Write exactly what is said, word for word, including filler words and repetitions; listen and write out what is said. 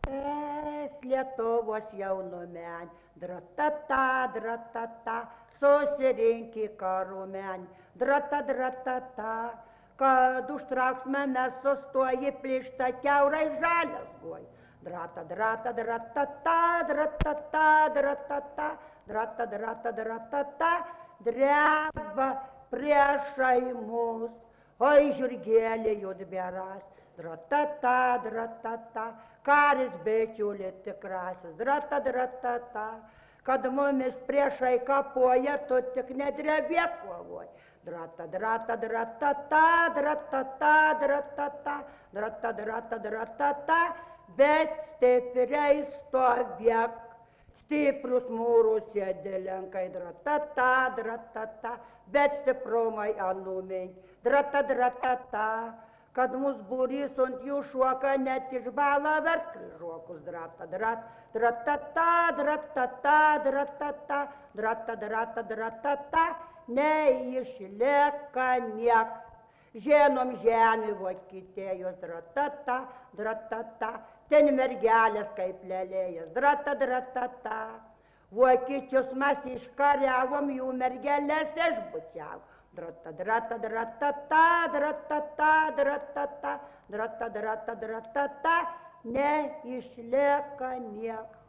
Es Lietuvos jaunumen, dratata, dratata, susirinki karumen, drata, dratata, kad užtrauksme sustoji plyšta kiaurai žalias goj. Drata, drata, dratata, dratata, dratata, drata, drata, dratata, dreba priešai mus, oi žirgėlė judberas, dratata, dratata, karis bičiulis tikrasis, drata, dratata, kad mumis priešai kapoja, tu tik nedrebėk kovoj. Drata, drata, dratata, dratata, dratata, drata, drata, dratata, bet stipriai stovėk. Stiprus mūrus sėdėlenkai, dratata, dratata, bet stiprumai anumink, drata, dratata, kad mus būrys ant jų šuoka net išbala vers kryžuokus, drata, drat, dratata, dratata, dratata, drata, drata, dratata, neišlieka nieks. Žienom žemė vokietėjos, dratata, dratata, ten mergelės kaip lelėjas, drata, dratata. Vokiečius mes iškariavom, jų mergelės išbučiavom. Drata, drata, dratata, dratata, dratata, drata, drata, dratata, neišlieka nieks.